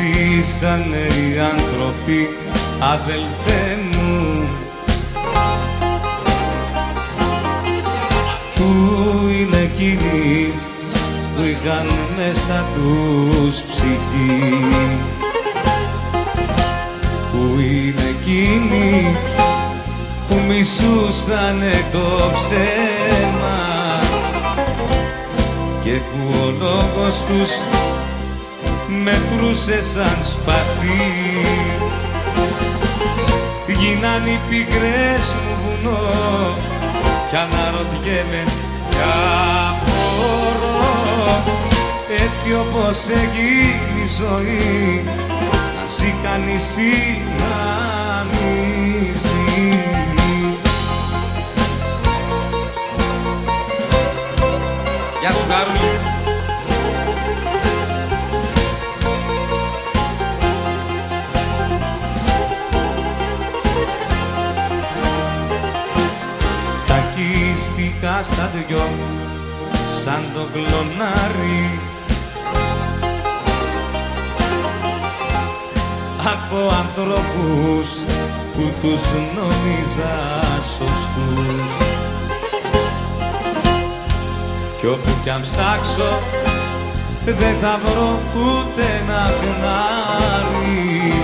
στήσανε οι άνθρωποι, αδελφέ μου. Πού είναι εκείνοι που είχαν μέσα τους ψυχή? Πού είναι εκείνοι που μισούσανε το ψέμα και που ο λόγος τους μετρούσε σαν σπαθί? Γίναν οι πικρές μου βουνό κι αναρωτιέμαι ποια μπορώ, έτσι όπως έγινε η ζωή, να ζει κανείς ή να μη ζει. Γεια σου Χαρούλη. Τσακίστηκα στα δυο σαν το κλονάρι από ανθρώπους που τους νόμιζα σωστούς. Κι όπου κι αν ψάξω δεν θα βρω ούτε ένα χνάρι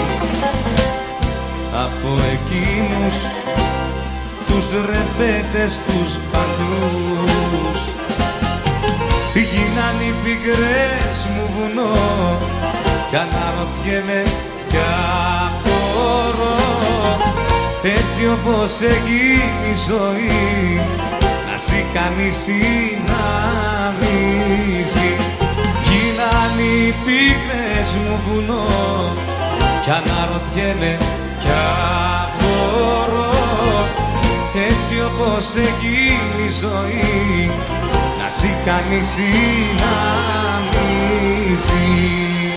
από εκείνους τους ρεμπέτες τους παντούς. Γίναν οι πικρές μου βουνό κι αναρωτιέμαι ποια μπορώ, έτσι όπως έγινε η ζωή, να ζει κανείς ή να μη ζει. Γίναν οι πίκρες μου βουνό κι αναρωτιέμαι ποια μπορώ, έτσι όπως έγινε η ζωή, να ζει κανείς ή να μη ζει.